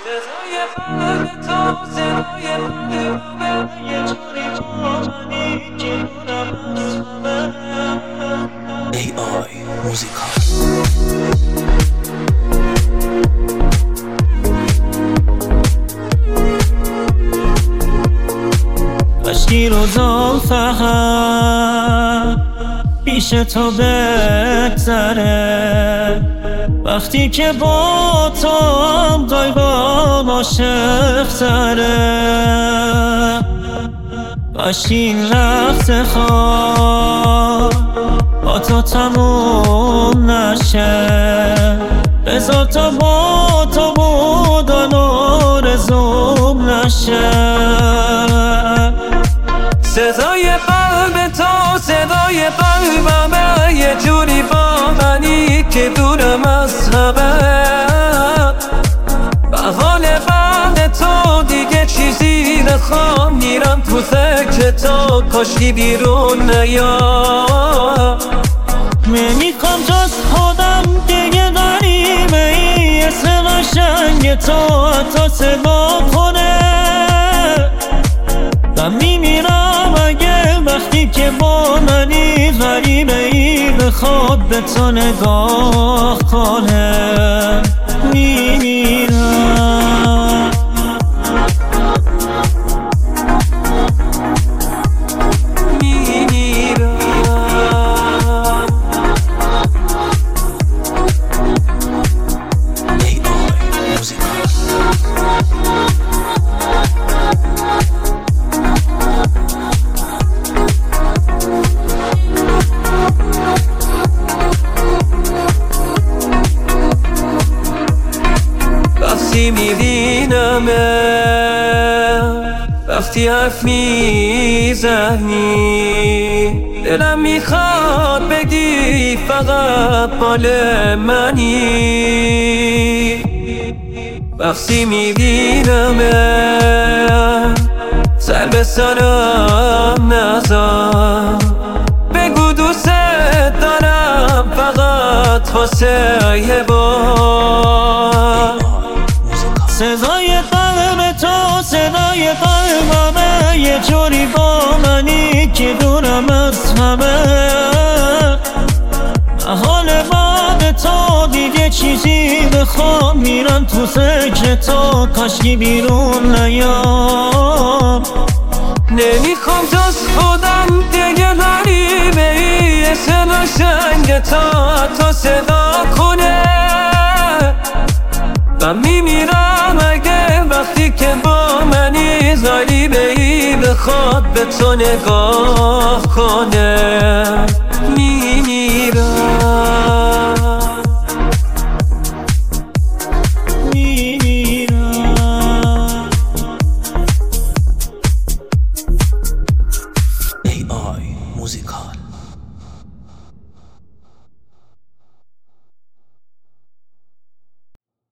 صدای قلب تو صدای قلبم یه جوری با منی که دورم از همه AI موزیکال. کاشکی روزا فقط پیش تو بگذره، وقتی که با تو هم قلبم عاشق تره. کاشکی این لحظه خواب با تو تموم نشه، بذار تا با تو بودن آرزوم نشه. صدای قلب تو صدای قلبم یه جوری با منی که دورم از همه. بحال بعد تو دیگه چیزی نخوام، میرم تو فکر تو کاشکی بیرون نیا. نمیخوام جز خودم دیگه غریبه ای اسم قشنگ تو حتی صدا کنه. من میمیرم اگه وقتی که با منی غریبه ای بخواد به تو نگاه کنه. میمیرم وقتی میبینمه، وقتی حرف میزنی، دلم میخواد بگی فقط مال منی. وقتی میبینمه سر به سرم نزار، بگو دوست دارم فقط واسه یه بار. صدای قلب تو صدای قلبم یه جوری با منی که دورم از همه. حال بعد تو دیگه چیزی بخوام، میرم تو فکر تو کاشکی بیرون نیام. نمیخوام جز خودم دیگه غریبه ای اسم قشنگ تو حتی صدا کنه. من میمیرم اگه وقتی که با منی غریبه ای بخواد به تو نگاه کنه. میمیرم AI موزیکال.